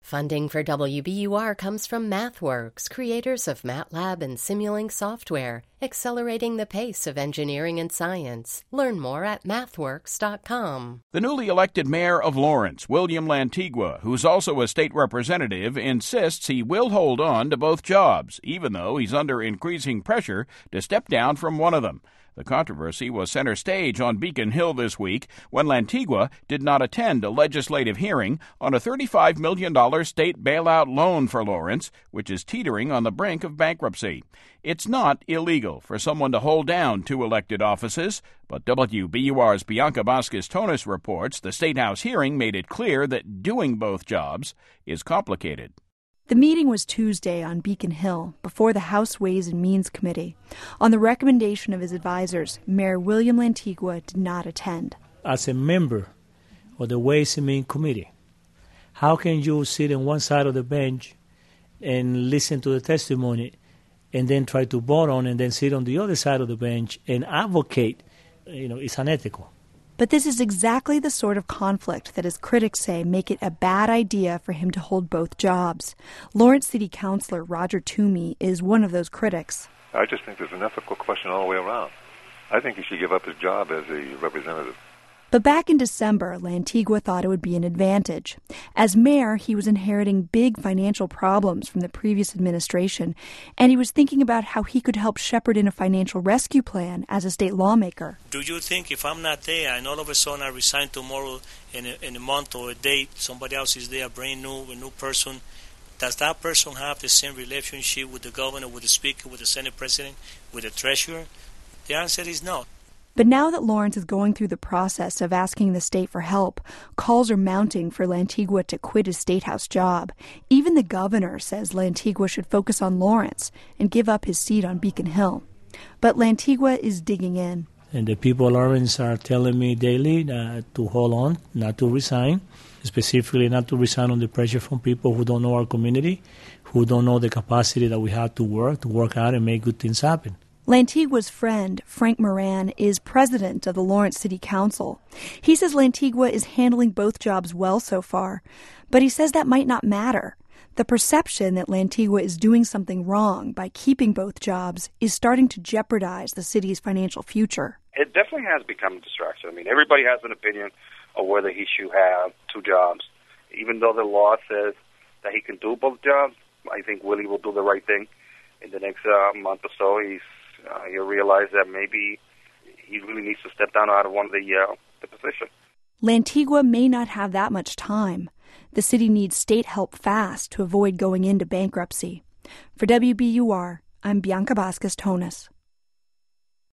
Funding for WBUR comes from MathWorks, creators of MATLAB and Simulink software, accelerating the pace of engineering and science. Learn more at mathworks.com. The newly elected mayor of Lawrence, William Lantigua, who's also a state representative, insists he will hold on to both jobs, even though he's under increasing pressure to step down from one of them. The controversy was center stage on Beacon Hill this week when Lantigua did not attend a legislative hearing on a $35 million state bailout loan for Lawrence, which is teetering on the brink of bankruptcy. It's not illegal for someone to hold down two elected offices, but WBUR's Bianca Vasquez-Tonis reports the State House hearing made it clear that doing both jobs is complicated. The meeting was Tuesday on Beacon Hill before the House Ways and Means Committee. On the recommendation of his advisors, Mayor William Lantigua did not attend. As a member of the Ways and Means Committee, how can you sit on one side of the bench and listen to the testimony and then try to vote on and then sit on the other side of the bench and advocate? It's unethical. But this is exactly the sort of conflict that his critics say make it a bad idea for him to hold both jobs. Lawrence City Councilor Roger Toomey is one of those critics. I just think there's an ethical question all the way around. I think he should give up his job as a representative. But back in December, Lantigua thought it would be an advantage. As mayor, he was inheriting big financial problems from the previous administration, and he was thinking about how he could help shepherd in a financial rescue plan as a state lawmaker. Do you think if I'm not there and all of a sudden I resign tomorrow in a month or a date, somebody else is there, a new person, does that person have the same relationship with the governor, with the speaker, with the Senate president, with the treasurer? The answer is no. But now that Lawrence is going through the process of asking the state for help, calls are mounting for Lantigua to quit his State House job. Even the governor says Lantigua should focus on Lawrence and give up his seat on Beacon Hill. But Lantigua is digging in. And the people of Lawrence are telling me daily to hold on, not to resign, specifically not to resign under pressure from people who don't know our community, who don't know the capacity that we have to work out and make good things happen. Lantigua's friend, Frank Moran, is president of the Lawrence City Council. He says Lantigua is handling both jobs well so far, but he says that might not matter. The perception that Lantigua is doing something wrong by keeping both jobs is starting to jeopardize the city's financial future. It definitely has become a distraction. I mean, everybody has an opinion of whether he should have two jobs. Even though the law says that he can do both jobs, I think Willie will do the right thing. In the next month or so, he'll realize that maybe he really needs to step down out of one of the position. Lantigua may not have that much time. The city needs state help fast to avoid going into bankruptcy. For WBUR, I'm Bianca Vasquez-Tonis.